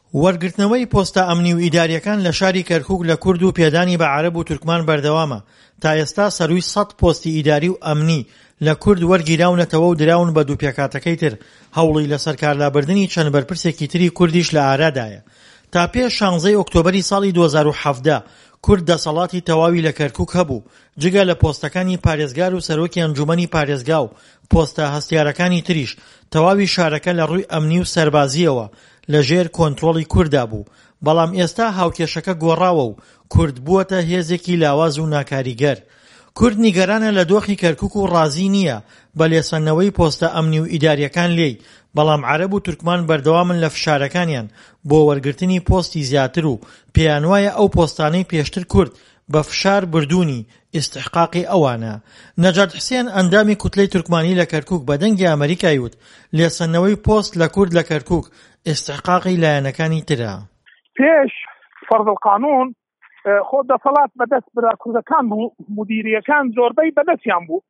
وەرگرتنەوەی پۆستە ئەمنی و ئیداریەکان لە شاری کەرکووک لە کورد و پێدانی بە عەرەب و تورکمان بەردەوامە. تا ئێستا سەرووی 100 پۆستی ئیداری و ئەمنی لە کورد وەرگیراونەتەوە و دراون بە دوو پێکاتەکەی تر. هەوڵی لەسەر کارلابردنی چەند بەرپرسێکی تری کوردیش لە ئارادایە. تا پێش 16 ئۆکتۆبەری ساڵی 2017 کورد دەسەڵاتی تەواوی لە کەرکووک هەبوو، جگە لە پۆستەکانی پارێزگار و سەرۆکی ئەنجومەنی پارێزگا و پۆستە هەستیارەکانی تریش. تەواوی شارەکە لە ڕووی ئەمنی و سەربازیەوە لەژێر کۆنتڕۆڵی کووردا بوو. بەڵام ئێستا هاوکێشەکە گۆڕاوە و کورد بووەتە هێزێکی لاواز و ناکاریگەر. کورد نیگەرانە لە دۆخی کەرکووک و ڕازی نییە بە لێسەنەوەی پۆستە ئەمنی و ئیداریەکان لێی، بەڵام عەرەب و تورکمان بەردەوامن لە فشارەکانیان بۆ وەرگرتنی پۆستی زیاتر و پێیان وایە ئەو پۆستانەی پێشتر کورد بە فشار بردوونی ئیستحقاقی ئەوانە. نەجات حسێن ئەندامی کوتلەی تورکمانی لە کەرکووک بە دەنگی ئەمریکای وت لێسەنەوەی پۆست لە کورد لە کەرکووک ئیستحقاقی لایەنەکانی ترە. پێش فەرض القانون خۆ دەسەڵات بەدەست برا کوردەکان بوو، مدیریەکان زۆربەی بەدەستیان بوو.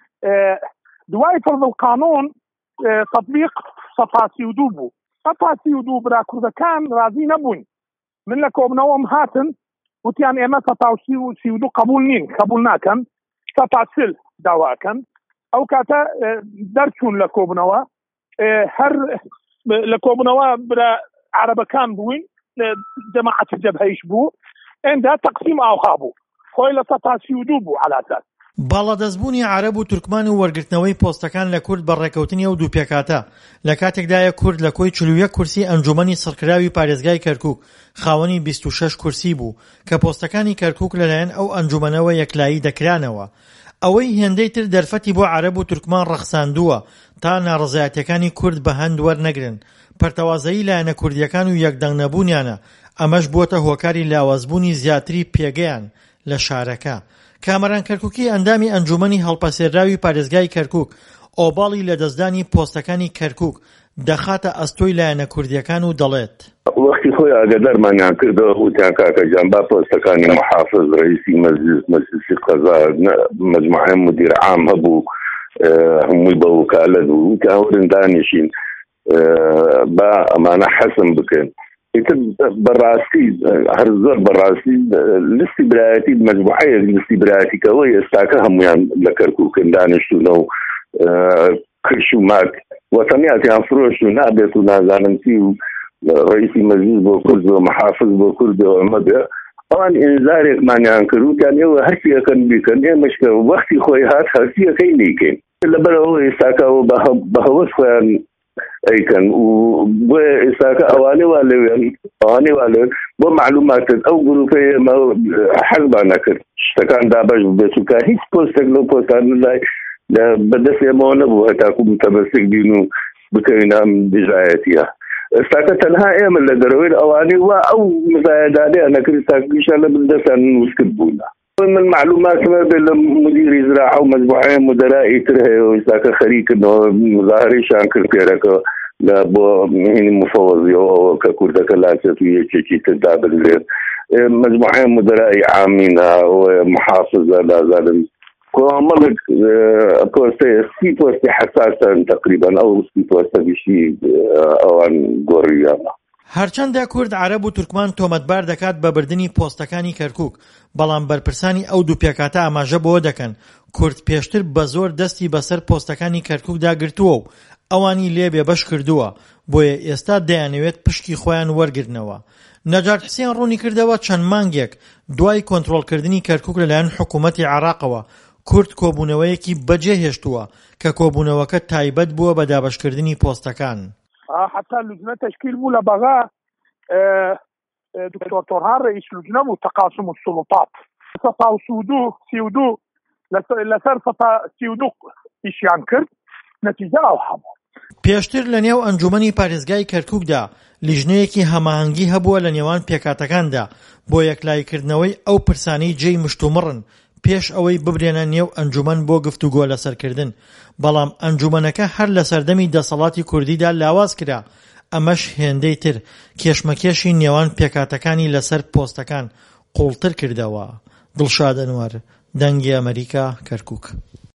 دوای فەرض القانون تطبیق سەفا 32 بوو. سەفا 32 برا کوردەکان ڕازی نەبوون. من لە کۆبنەوەم هاتن وتیان ئێمە سەفا 32 قبول نین، قبول ناکەن، سەفا 40 داواکەن. ئەو کاتە دەرچوون لە کۆبنەوە، هەر لە کۆبنەوە برا عەرەبەکان بووین، جەماعەت جەبهەیش بوو، ئێندا تەقسیم ئاوخا بوو، خۆی لە سەفا 32 بوو علاسات. باڵادەستبوونی عەرەب و تورکمان و وەرگرتنەوەی پۆستەکان لە کورد بەڕێکەوتنی ئەو دوو پێکاتە لە کاتێکدایە کورد لە کۆی 41 کورسی ئەنجومەنی سڕکراوی پارێزگای کەرکووک خاوەنی 26 کورسی بوو کە پۆستەکانی کەرکووک لەلایەن ئەو ئەنجومەنەوە یەکلایی دەکرانەوە. ئەوەی هێندەی تر دەرفەتی بۆ عەرەب و تورکمان ڕەخساندووە تا ناڕزایەتیەکانی کورد بە هەند وەرنەگرن. پەرتەوازایی لایەنە کوردیەکان و یەکدەنگ نەبوونیانە ئەمەش بووەتە هۆکاری لاوازبوونی زیاتری پێگەیان لە شارەکە. کامەران کەرکووکی ئەندامی ئەنجومەنی هەڵپەسێراوی پارێزگای کەرکووک ئۆباڵی لە دەستدانی پۆستەکانی کەرکووک دەخاتە ئەستۆی لایەنە کوردیەکان و دەڵێت وەختی خۆی ئاگادارمانیان کردەوە وتیان کاکەجان با پۆستەکانی محافظ ڕئیسی مەجلیسی قەزا مەجموعەی مدیر عام هەبوو هەمووی بە وکالەت بوو، وتیان وەرن دانیشین با ئەمانە حەسم بکەن. بەڕاستی هەر زۆر بەڕاستی لستی برایەتی مەجموعەیەک لستی برایەتیکەوەی ئێستاکە هەمویان لە کەرکووکن دانیشتوونە و کرش و ماک وەتەنیاتیان فرۆشت و نابێت و نازانم چی و ڕئیسی مەجلیس بۆ کورد و محافظ بۆ کورد و ئەمە بێ ئەوان ئینزارێکمانیان کرد وتیان ئێوە هەرچیەکەن بیکەن ئێمەشکە وەختی خۆی هات هەرچیەکەی نیکەین لەبەرەوە ئێستاکەەوە بە هەوەس خۆیان ئەیکەن و بۆ ئێستاکە ئەوانەی وا لەوێن بۆ معلوماتت ئەو گروپەی ئێمە حەزمان نەکرد شتەکان دابەش بێت چونکە هیچ پۆستێک لەو پۆستانە لای بەدەست ئێمەوە نەبوو هەتاکو متەمەسک بین و بکەوین ئەم دژایەتیە. ئێستاکە تەنها ئێمە لە دەرەوەی ئەوانەی وا ئەو مزایەدانەیە نەکرد ئێستاکیشان لە بندەستان نووسکرد بوونا. من معلوماتمە بێت لە مدیری زراعە و مەجموعەی مدەرائی تر هەیە و ئێستاکە خەریکردنەوە مزاهرەیشان کرد پێرەکە بۆ هینی مفەوەزیەوە کە کوردەکە لاچێت و یەکێکی تر دابدرێت. مەجموعەی مدەرائی عامینە و محافظە لازانم کۆمەڵک پۆستەیە 30 پۆستی حەساسن تقریبا ئەو 30 پۆستە بیشی ئەوان گۆڕیانە. هەرچەندە کورد عەرەب و تورکمان تۆمەتبار دەکات بە بردننی پۆستەکانی کەرکووک، بەڵام بەرپرسانی ئەو دوو پێکاتە ئاماژە بۆ دەکەن کورد پێشتر بە زۆر دەستی بەسەر پۆستەکانی کەرکووکدا گرتووە و ئەوانی لێ بێبەش کردووە، بۆیە ئێستا دەیانەوێت پشتی خۆیان وەرگرنەوە. نەجات حسێن ڕوونی کردەوە چەند مانگێک دوای کۆنتڕۆڵکردنی کەرکووک لەلایەن حکوومەتی عێراقەوە کورد کۆبوونەوەیەکی بەجێهێشتووە کە کۆبوونەوەکە تایبەت بووە بە دابەشکردنی پۆستەکان. حتى اللجنة تشكيل بولا بغاء دكتور طرهان رئيس لجنة وتقاسم السلطات صفا سيودو لسر صفا سيودو إشيان كرد نتيجة أو حمو پێشتر لە نێو ئەنجومەنی پارێزگای کەرکووکدا لیژنەیەکی هەماهەنگی هەبووە لە نێوان پێکاتەکاندا بۆ یەکلایکردنەوەی ئەو پرسانەی جێی مشتومڕن پێش ئەوەی ببرێنە نێو ئەنجومەن بۆ گفتوگۆ لەسەرکردن، بەڵام ئەنجومەنەکە هەر لە سەردەمی دەسەڵاتی کوردیدا لاواز کرا. ئەمەش هێندەی تر کێشمەکێشی نێوان پێکاتەکانی لەسەر پۆستەکان قوڵتر کردەوە. دڵشاد ئەنوەر، دەنگی ئەمریکا، کەرکووک.